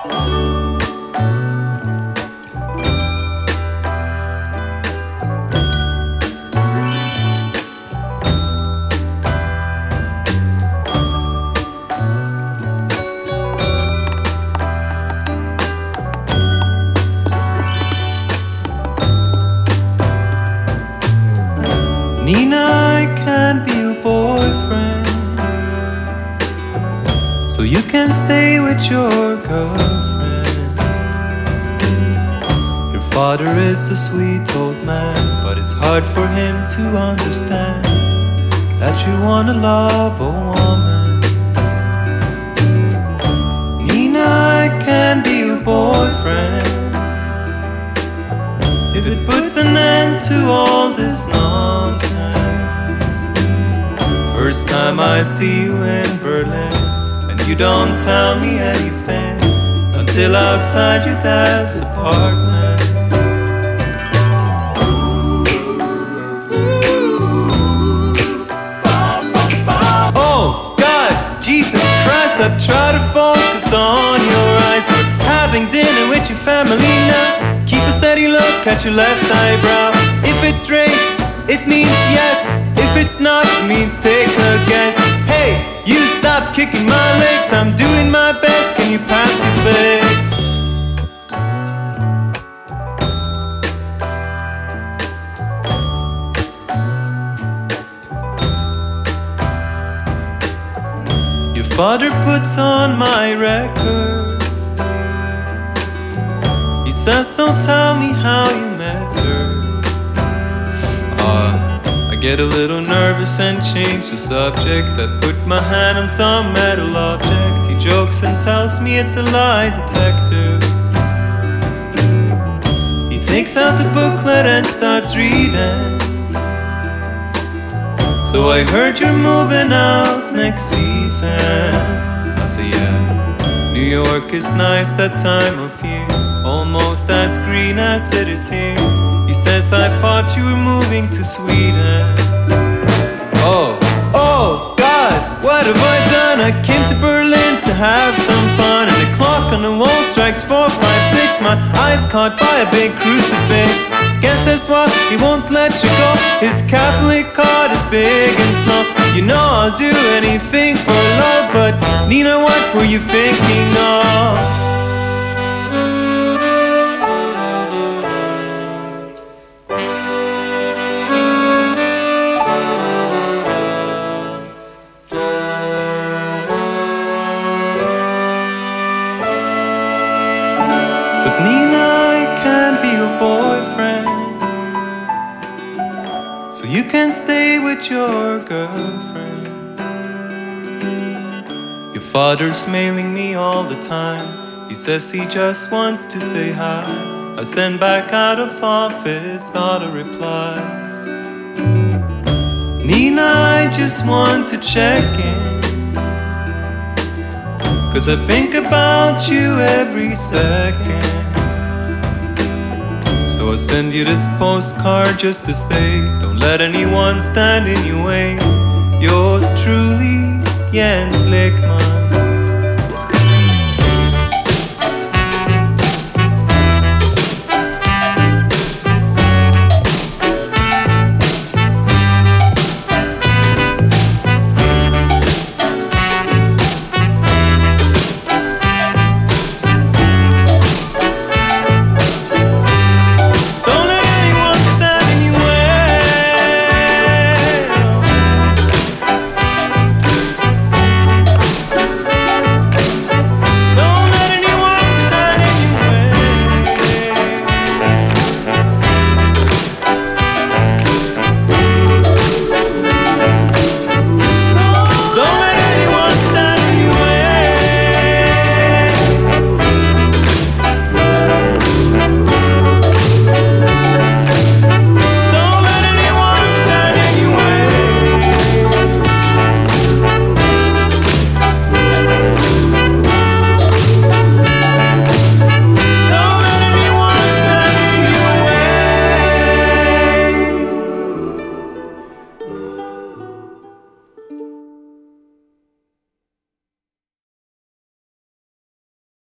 Nina, I can't be your boyfriend, so you can stay with your girlfriend. Your father is a sweet old man, but it's hard for him to understand that you wanna love a woman. Nina, I can't be your boyfriend if it puts an end to all this nonsense. First time I see you in Berlin, and you don't tell me anything until outside your dad's apartment. Oh God, Jesus Christ, I try to focus on your eyes. We're having dinner with your family now. Keep a steady look at your left eyebrow. If it's raised, it means yes. If it's not, it means take a guess. Hey, you stop kicking my legs. I'm doing my best. Can you pass the fix? Your father puts on my record. He says, so tell me how you met her. I get a little nervous and change the subject. I put my hand on some metal object. He jokes and tells me it's a lie detector. He takes out the booklet and starts reading. So I heard you're moving out next season. I say yeah, New York is nice that time of year, almost as green as it is here. He says, I thought you were moving to Sweden. Oh God, what have I done? I came to Berlin to have some fun, and the clock on the wall strikes 4, 5, 6. My eyes caught by a big crucifix. Guess that's why he won't let you go. His Catholic heart is big and slow. You know I'll do anything for love, but Nina, what were you thinking of? But Nina, I can't be your boyfriend, so you can stay with your girlfriend. Your father's mailing me all the time. He says he just wants to say hi. I send back out of office auto replies. Nina, I just want to check in, 'cause I think about you every second. So I send you this postcard just to say, don't let anyone stand in your way. Yours truly, Jens Lekman.